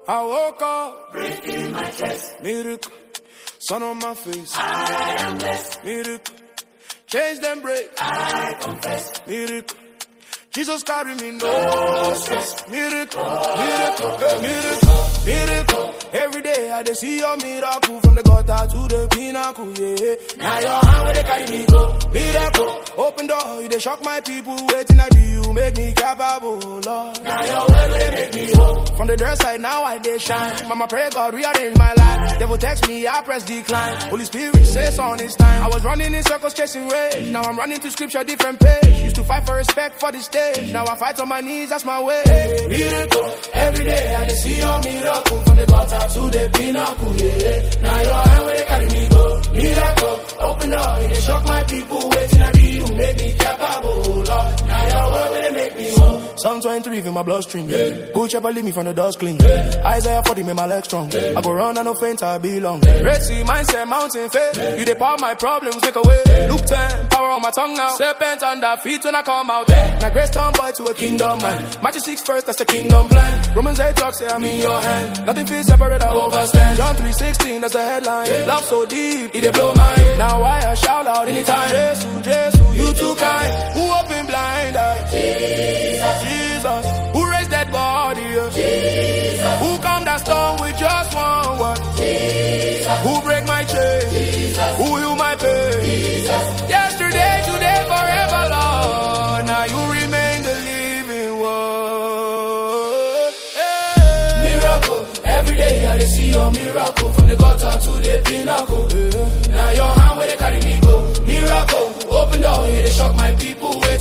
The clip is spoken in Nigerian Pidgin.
I woke up, breathing my chest. miracle, sun on my face, I am blessed. miracle, change them break, I confess. miracle. Jesus carry me no stress. Miracle, miracle, miracle, miracle. Every day I dey see your miracle from the gutter to the pinnacle, yeah. Now your hand where they carry me go. Miracle, open door, you dey shock my people. Waiting I do you make me capable, Lord. Now your way where they make me whole. From the dirt side now I dey shine. Mama pray God rearrange my life. Devil text me, I press decline. Holy Spirit says on it's time. I was running in circles chasing rage. Now I'm running to scripture different page. Used to fight for respect for the stage. Now I fight on my knees, that's my way. Miracle, every day I just see your miracle. From the gutter to the pinnacle, yeah. Now your hand where they carry me go. Miracle, open up, they shock my people. Waiting I be you, make me capable, Lord. Now your word where they make me whole. Psalm 23 in my bloodstream, yeah. Good shepherd lead me from the dust clean, yeah. Isaiah 40 make my legs strong, yeah. I go run and no faint, I belong, yeah. Red Sea, mindset, mountain faith, yeah. You dey power my problems, make away, yeah. Luke 10, power on my tongue now. Serpent under feet when I come out, yeah. Now grace turn boy to a kingdom man. Matthew 6 first, that's the kingdom plan. Romans 8 talk, say I'm in your hand. Nothing feels separate, I overstand. John 3:16, that's the headline, yeah. Love so deep, it dey blow mine. Now I shout out anytime. Jesus, Jesus, you too kind. Who open blind eyes? Jesus, Jesus. Who raised that body? Jesus. Who calmed that storm with just one word? Jesus. Who break my chain? Jesus. Who heal my pain? Jesus. Yesterday, today, forever, Lord. Now you remain the living word. Hey. Miracle, every day I see your miracle. From the gutter to the pinnacle. Now your hand where they carry me go. Miracle, open door, they shock my people.